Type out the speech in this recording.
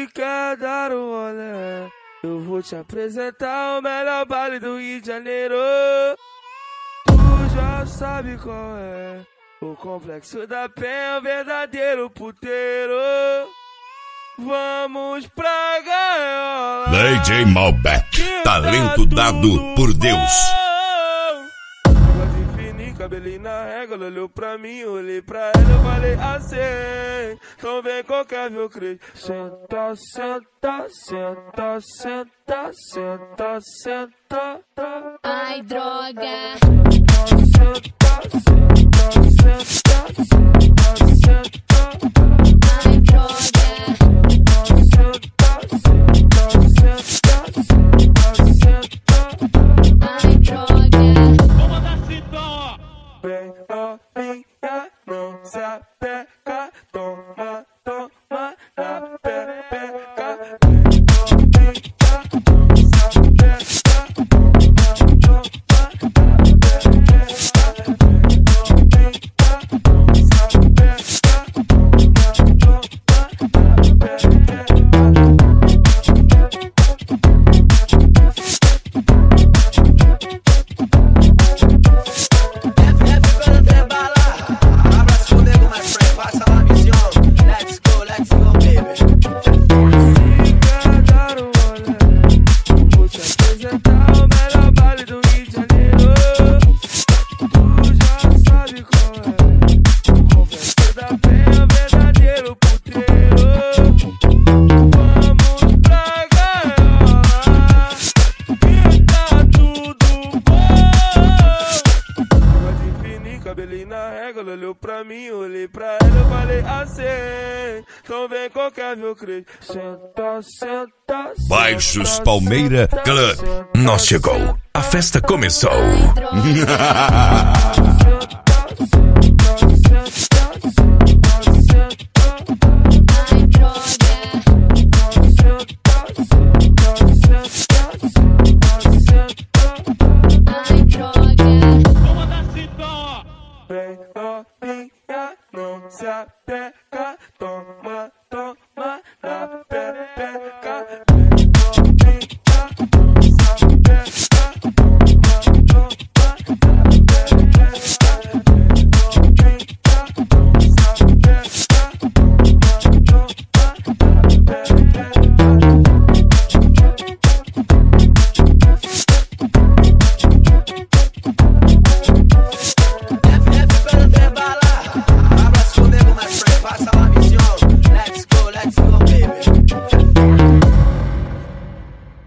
Se quer dar um rolê, eu vou te apresentar o melhor baile do Rio de Janeiro. Tu já sabe qual é, o Complexo da Penha, o verdadeiro puteiro. Vamos pra gaiola. DJ Malbec, talento dado por Deus. Cabelinho na régua, ela olhou pra mim, eu olhei pra ela, eu falei assim: então vem qualquer meu crente. Senta, senta, senta, senta, senta, senta. Ai, droga. Senta, senta, senta, senta, senta. Ai, droga. Senta, senta, senta, senta. Ai, droga. Vamos dar citão, ó. Vem novinha, não se apeca, toma, toma na pepeca. Vem novinha, não se apeca, toma, toma na pepeca. Vem novinha, não se apeca, toma, toma na pepeca. Cabelinho na régua, ela olhou pra mim, eu olhei pra ela, eu falei assim: então vem qualquer meu crente. Senta, senta, Baixos Palmeira Club. Nós chegou, a festa começou. Ai, droga. Ai, droga. Vamos dar citão, ó. Vem novinha, não se apeca, toma.